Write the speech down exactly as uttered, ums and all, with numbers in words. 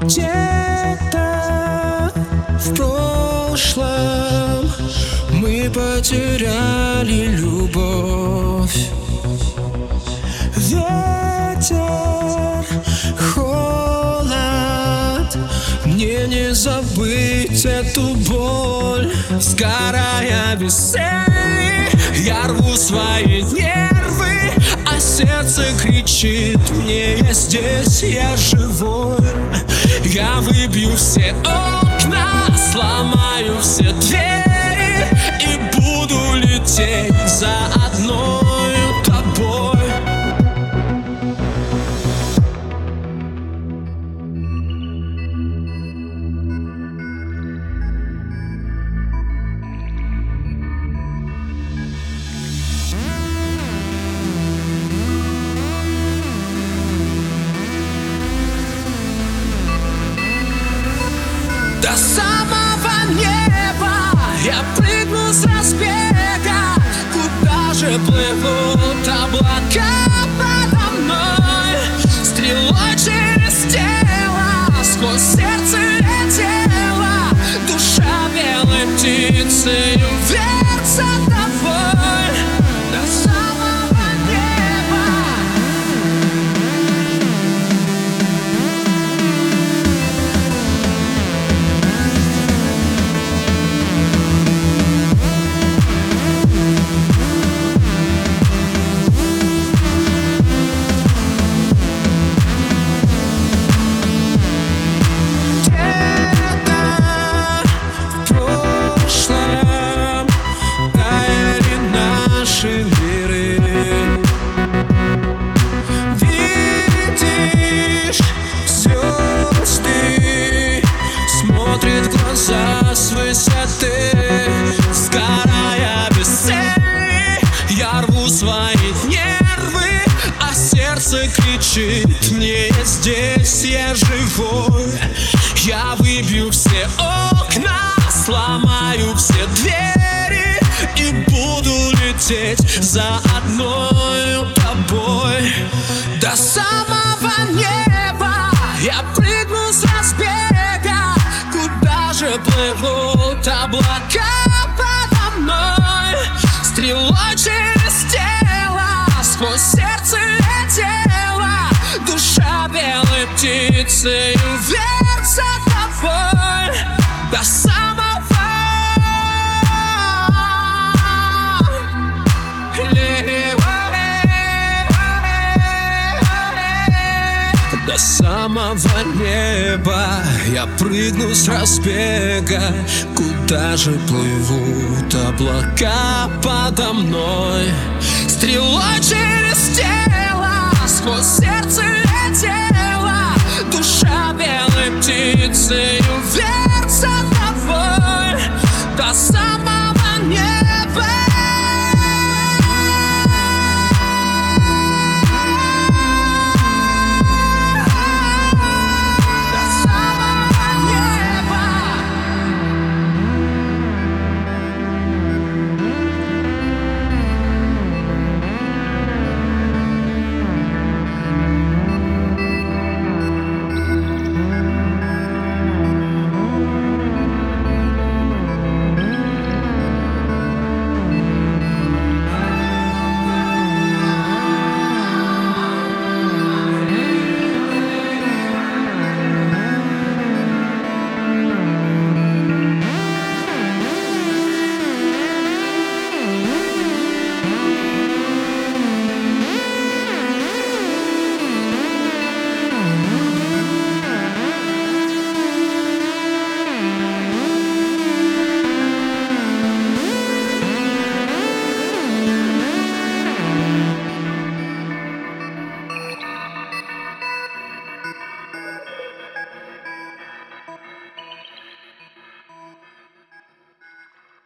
Где-то в прошлом мы потеряли любовь. Ветер, холод, мне не забыть эту боль. Сгорая без цели, я рву свои нервы, а сердце кричит мне: я здесь, я живой. Я выбью все окна, сломаю все двери и буду лететь за одною тобой. До самого неба я прыгну с разбега. Куда же плывут облака подо мной? Стрелой через тело, сквозь сердце летела душа белой птицей вверх за тобой. До самого неба. С высоты, сгорая без цели, я рву свои нервы, а сердце кричит мне: здесь я живой. Я выбью все окна, сломаю все двери и буду лететь за одною тобой. До самого неба я прыгну с разбега. Куда же плывут облака подо мной? Стрелой через тело, сквозь сердце летела душа белой птицей вверх за тобой. До самого До самого неба я прыгну с разбега. Куда же плывут облака подо мной? Стрелой через тело, сквозь сердце летела душа белой птицей